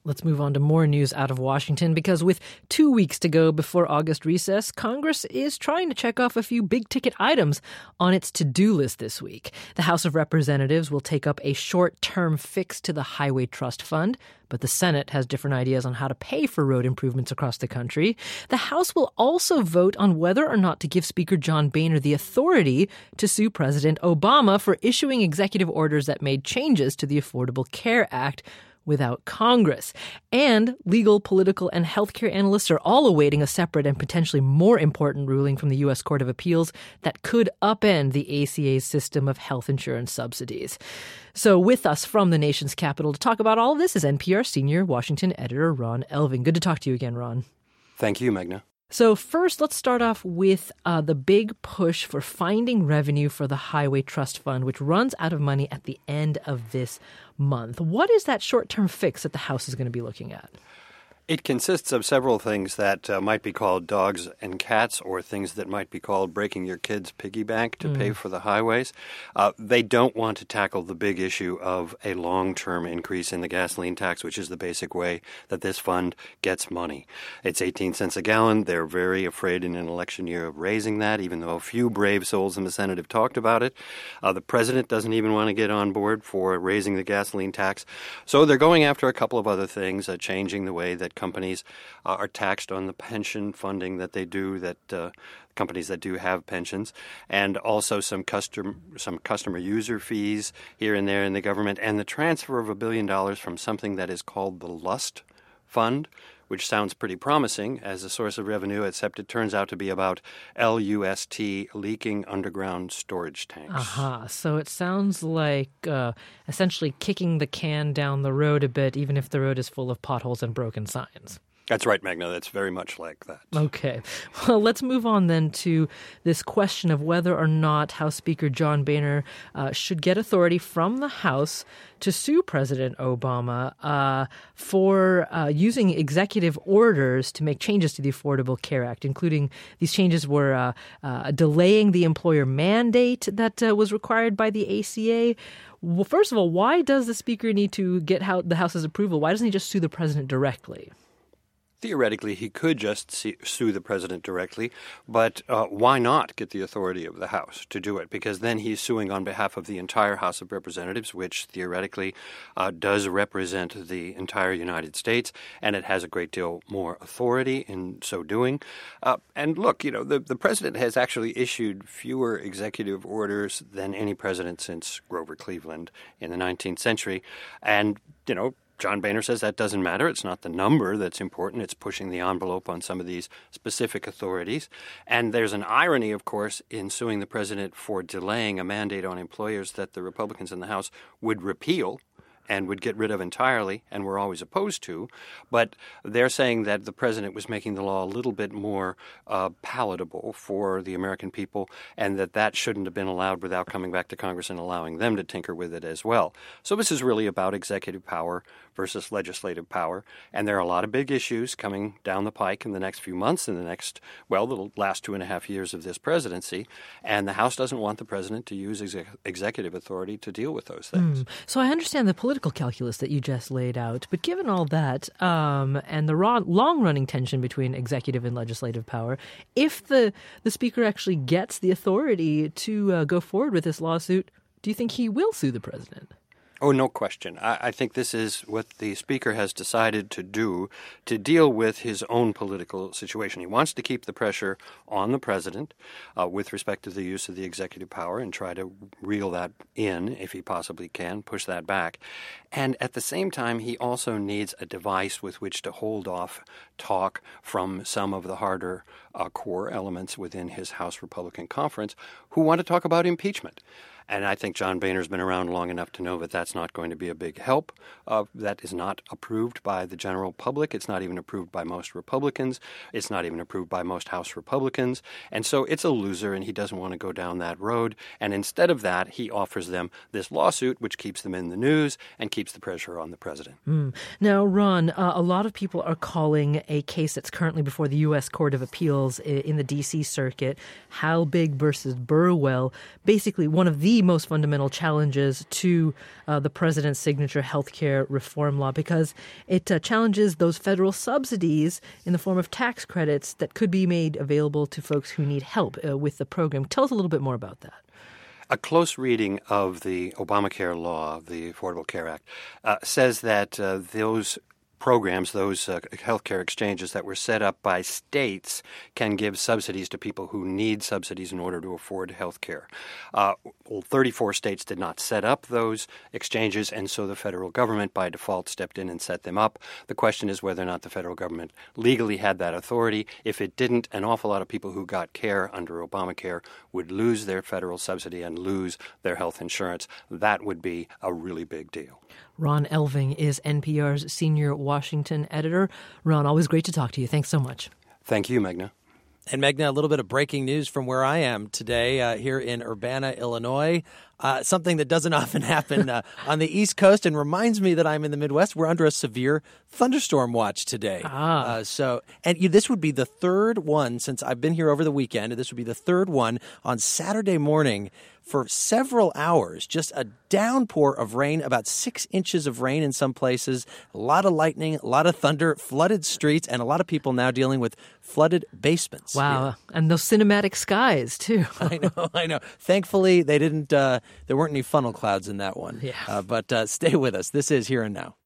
Let's move on to more news out of Washington because with 2 weeks to go before August recess, Congress is trying to check off a few big-ticket items on its to-do list this week. The House of Representatives will take up a short-term fix to the Highway Trust Fund, but the Senate has different ideas on how to pay for road improvements across the country. The House will also vote on whether or not to give Speaker John Boehner the authority to sue President Obama for issuing executive orders that made changes to the Affordable Care Act without Congress. And legal, political, and healthcare analysts are all awaiting a separate and potentially more important ruling from the U.S. Court of Appeals that could upend the ACA's system of health insurance subsidies. So with us from the nation's capital to talk about all of this is NPR senior Washington editor Ron Elving. Good to talk to you again, Ron. Thank you, Magna. So first, let's start off with the big push for finding revenue for the Highway Trust Fund, which runs out of money at the end of this month. What is that short-term fix that the House is going to be looking at? It consists of several things that might be called dogs and cats, or things that might be called breaking your kid's piggy bank to pay for the highways. They don't want to tackle the big issue of a long-term increase in the gasoline tax, which is the basic way that this fund gets money. It's 18 cents a gallon. They're very afraid in an election year of raising that, even though a few brave souls in the Senate have talked about it. The president doesn't even want to get on board for raising the gasoline tax. So they're going after a couple of other things, changing the way that companies are taxed on the pension funding that they do, that companies that do have pensions, and also some customer user fees here and there in the government, and the transfer of $1 billion from something that is called the LUST Fund, which sounds pretty promising as a source of revenue, except it turns out to be about LUST, leaking underground storage tanks. So it sounds like essentially kicking the can down the road a bit, even if the road is full of potholes and broken signs. That's right, Magna. That's very much like that. Okay. Well, let's move on then to this question of whether or not House Speaker John Boehner should get authority from the House to sue President Obama for using executive orders to make changes to the Affordable Care Act, including these changes were delaying the employer mandate that was required by the ACA. Well, first of all, why does the Speaker need to get the House's approval? Why doesn't he just sue the president directly? Theoretically, he could just sue the president directly, but why not get the authority of the House to do it? Because then he's suing on behalf of the entire House of Representatives, which theoretically does represent the entire United States, and it has a great deal more authority in so doing. And look, the president has actually issued fewer executive orders than any president since Grover Cleveland in the 19th century. And, John Boehner says that doesn't matter. It's not the number that's important. It's pushing the envelope on some of these specific authorities. And there's an irony, of course, in suing the president for delaying a mandate on employers that the Republicans in the House would repeal and would get rid of entirely and were always opposed to. But they're saying that the president was making the law a little bit more palatable for the American people, and that shouldn't have been allowed without coming back to Congress and allowing them to tinker with it as well. So this is really about executive power versus legislative power. And there are a lot of big issues coming down the pike in the next few months, in the last 2.5 years of this presidency. And the House doesn't want the president to use executive authority to deal with those things. So I understand the political calculus that you just laid out. But given all that and the long-running tension between executive and legislative power, if the Speaker actually gets the authority to go forward with this lawsuit, do you think he will sue the president? Oh, no question. I think this is what the Speaker has decided to do to deal with his own political situation. He wants to keep the pressure on the president with respect to the use of the executive power and try to reel that in, if he possibly can, push that back. And at the same time, he also needs a device with which to hold off talk from some of the harder core elements within his House Republican conference who want to talk about impeachment. And I think John Boehner's been around long enough to know that that's not going to be a big help. That is not approved by the general public. It's not even approved by most Republicans. It's not even approved by most House Republicans. And so it's a loser, and he doesn't want to go down that road. And instead of that, he offers them this lawsuit, which keeps them in the news and keeps the pressure on the president. Now, Ron, a lot of people are calling a case that's currently before the U.S. Court of Appeals in the D.C. circuit, Halbig versus Burwell, basically one of the the most fundamental challenges to the president's signature healthcare reform law, because it challenges those federal subsidies in the form of tax credits that could be made available to folks who need help with the program. Tell us a little bit more about that. A close reading of the Obamacare law, the Affordable Care Act, says that those programs, those healthcare exchanges that were set up by states can give subsidies to people who need subsidies in order to afford health care. 34 states did not set up those exchanges, and so the federal government by default stepped in and set them up. The question is whether or not the federal government legally had that authority. If it didn't, an awful lot of people who got care under Obamacare would lose their federal subsidy and lose their health insurance. That would be a really big deal. Ron Elving is NPR's senior Washington editor. Ron, always great to talk to you. Thanks so much. Thank you, Meghna. And Meghna, a little bit of breaking news from where I am today here in Urbana, Illinois. Something that doesn't often happen on the East Coast and reminds me that I'm in the Midwest. We're under a severe thunderstorm watch today. This would be the third one since I've been here over the weekend. This would be the third one on Saturday morning for several hours. Just a downpour of rain, about 6 inches of rain in some places, a lot of lightning, a lot of thunder, flooded streets, and a lot of people now dealing with flooded basements. Wow. Here. And those cinematic skies, too. I know. Thankfully, they didn't. There weren't any funnel clouds in that one. Yeah. But stay with us. This is Here and Now.